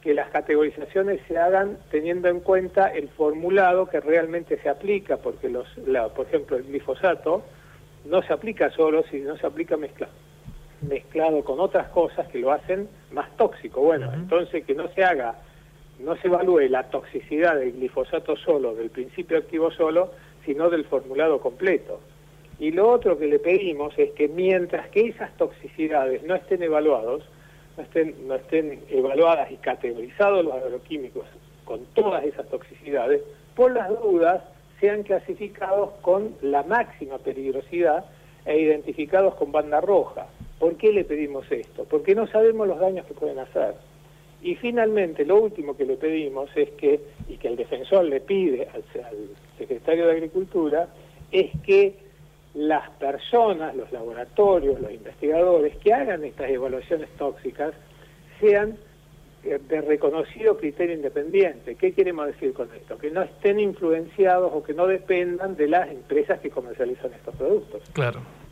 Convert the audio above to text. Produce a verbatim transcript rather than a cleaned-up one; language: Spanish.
que las categorizaciones se hagan teniendo en cuenta el formulado que realmente se aplica, porque los, la, por ejemplo, el glifosato no se aplica solo, sino se aplica mezclado, mezclado con otras cosas que lo hacen más tóxico. Bueno, uh-huh. entonces que no se haga, no se evalúe la toxicidad del glifosato solo, del principio activo solo, sino del formulado completo. Y lo otro que le pedimos es que mientras que esas toxicidades no estén evaluados, no estén, no estén evaluadas y categorizados los agroquímicos con todas esas toxicidades, por las dudas sean clasificados con la máxima peligrosidad e identificados con banda roja. ¿Por qué le pedimos esto? Porque no sabemos los daños que pueden hacer. Y finalmente, lo último que le pedimos es que, y que el defensor le pide al, al secretario de Agricultura, es que las personas, los laboratorios, los investigadores que hagan estas evaluaciones tóxicas sean de reconocido criterio independiente. ¿Qué queremos decir con esto? Que no estén influenciados o que no dependan de las empresas que comercializan estos productos. Claro.